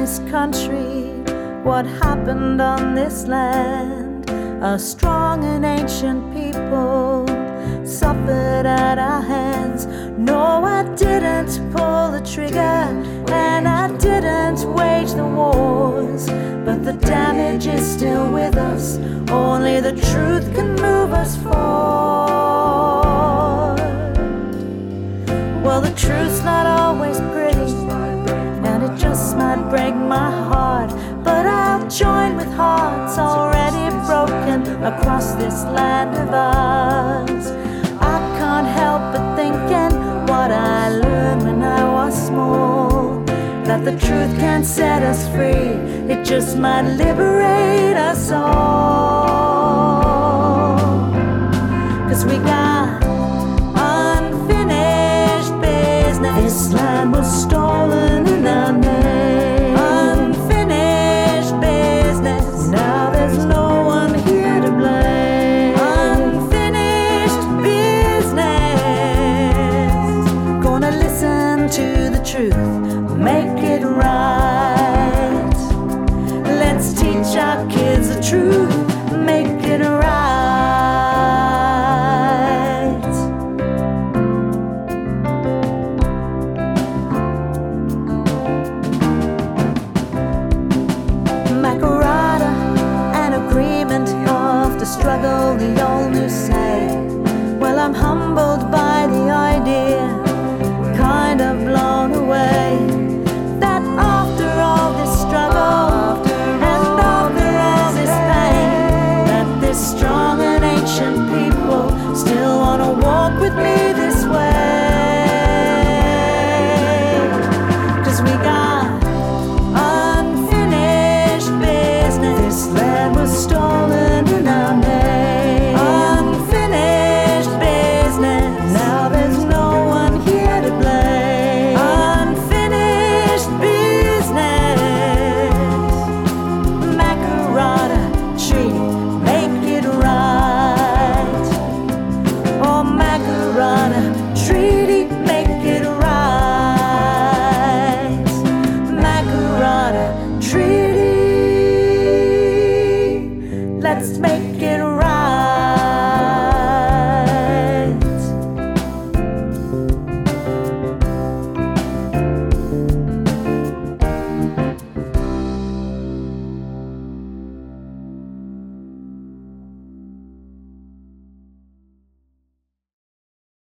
this country, what happened on this land. A strong and ancient people suffered at our hands. No, I didn't pull the trigger, and I didn't wage the wars, but the damage is still with us. Only the truth can move us forward. Well, the truth's not always pretty, and it just might break my heart, but I'll join with hearts already broken across this land of ours. I can't help but thinking what I learned when I was small, that the truth can set us free, it just might liberate us all. 'Cause we got unfinished business. This land was stolen in our name. Unfinished business. Now there's no one here to blame. Unfinished business. Gonna listen to the truth, make it right. Let's teach our kids the truth, make it right. Makarada, an agreement of the struggle, the